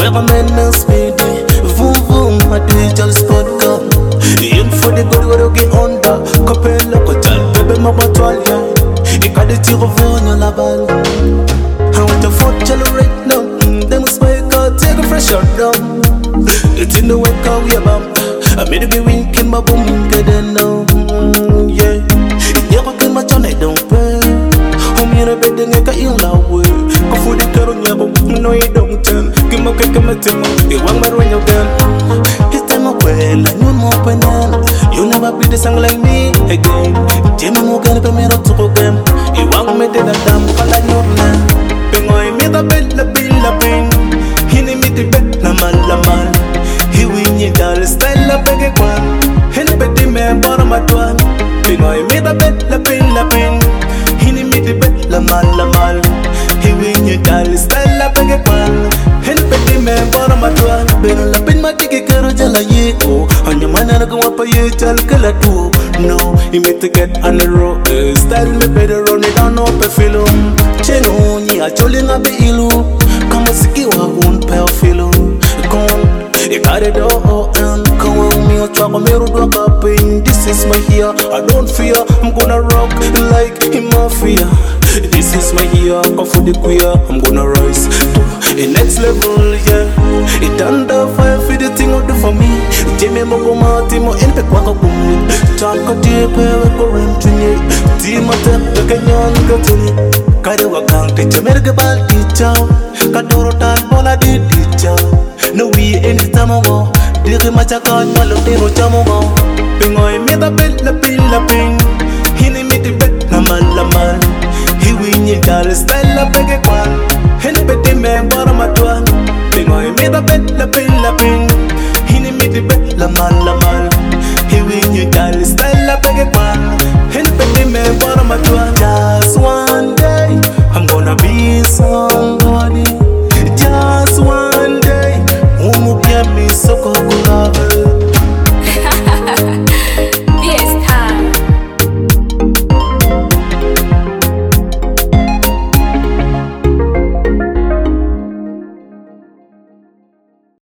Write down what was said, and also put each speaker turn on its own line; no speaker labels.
recommend no speedy. Vroom vroom, my digital spot come. In for the good what get under. Capella, Cotal, baby, mama, toilet. You got the tiro on la balle. I want to fuck right now. Them spike out, take a fresh shot down. It's in the wake out, we about. I made a be winking my boom, get it now. Yeah, yeah, I get my turn, I don't pay. Home in a bed, then I got you now. Go for the car on your book, no, you don't turn. Give my cake, my team, you want my ring again. His time up well, I know more banana. You never be the song like me again. Jimmy Morgan, pay me up to go game. You want me to the damn call I know now. Pingoy, me the bell, the bill, the pain. He need me the bed, la mal, la mal. He win you down, style la beg a quan. He the bed, me bottom at one. Pingoy, me the bed, the bill, the pain. He need me the bed, la mal, la mal. He win you down, style la beg a quan. He the bed, me bottom at one. Pero la pin ma tiki karo jala yeko. On your man, I go up a ye jal kala do. No, you meant to get on the road. Style me better run it down up a film. Cheno, ni a choling a be ilu. Come on, siki wa un pale filo. Come, you got it all and come with me. I'll try to make it work up in. This is my year. I don't fear. I'm gonna rock like in mafia. This is my year. Come for the queer. I'm gonna rise to the next level. Yeah, it under fire for the thing I do for me. Jimmy Mogoma, Timo, and the Quackum. Talk a deep, we go rent to me. Timo, the Kenyan, continue. Kadawa County, Jamaica Bal teacher. Kadoro Tal, Bola did teacher. No, we any time ago. Did the Machakan, Malotero Chamogo. Pingoy, me the bell, the pill, the ping. He need me the bed.